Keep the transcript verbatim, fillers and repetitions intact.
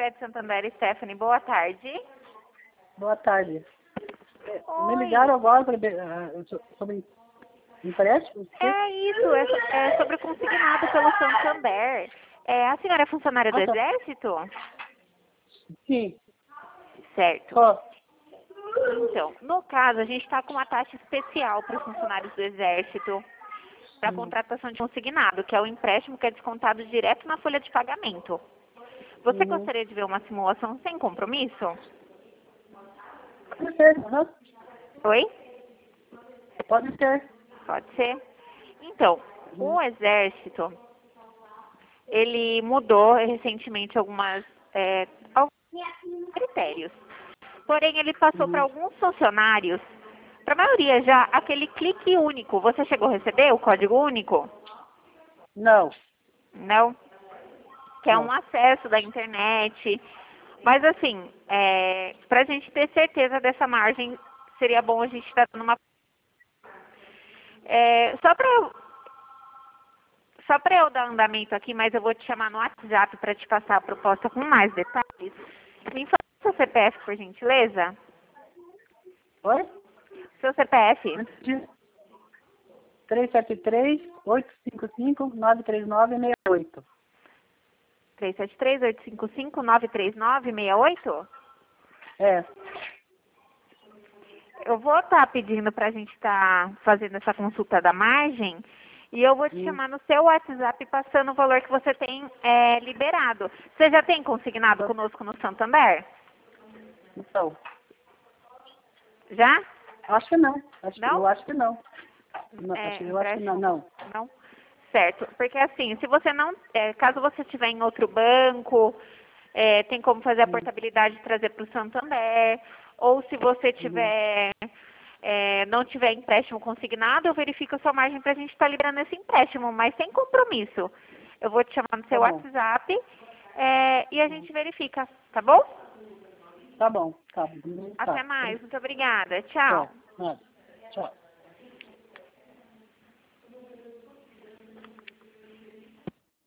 Crédito Santander, Stephanie, boa tarde. Boa tarde. Oi. Me ligaram agora para, uh, sobre empréstimo? É isso, é, so- é sobre consignado pelo Santander. É, a senhora é funcionária do Ah, tá. Exército? Sim. Certo. Ó, Então, no caso, a gente está com uma taxa especial para os funcionários do Exército para hum, contratação de consignado, que é o empréstimo que é descontado direto na folha de pagamento. Você uhum. gostaria de ver uma simulação sem compromisso? Pode ser, aham. Oi? Pode ser. Pode ser? Então, Uhum. o Exército, ele mudou recentemente algumas, é, alguns critérios. Porém, ele passou para Uhum. alguns funcionários, para a maioria já, aquele clique único. Você chegou a receber o código único? Não, Não? Que é um não. acesso da internet. Mas assim, para a gente ter certeza dessa margem, seria bom a gente estar dando uma... É, só para eu, só para eu dar andamento aqui, mas eu vou te chamar no WhatsApp para te passar a proposta com mais detalhes. Me fala seu C P F, por gentileza. Oi? Seu C P F. Antes de três sete três, oito cinco cinco, nove três nove, seis oito. três sete três, oito cinco cinco, nove três nove, seis oito? É. Eu vou estar pedindo para a gente estar fazendo essa consulta da margem e eu vou te Hum. chamar no seu WhatsApp passando o valor que você tem é, liberado. Você já tem consignado conosco no Santander? Então, Já? acho que não. Acho que, Não? eu acho que não. Não, É, acho, eu acho que não, empréstimo? não. Não? Certo. Porque assim, se você não, é, caso você estiver em outro banco, é, tem como fazer a Hum, portabilidade e trazer para o Santander. Ou se você uhum. tiver, é, não tiver empréstimo consignado, eu verifico a sua margem para a gente estar liberando esse empréstimo, mas sem compromisso. Eu vou te chamar no Tá seu bom. WhatsApp é, e a gente verifica, tá bom? Tá bom. Tá bom. Até Tá. mais. Muito obrigada. Tchau. Tchau. Nada. Tchau.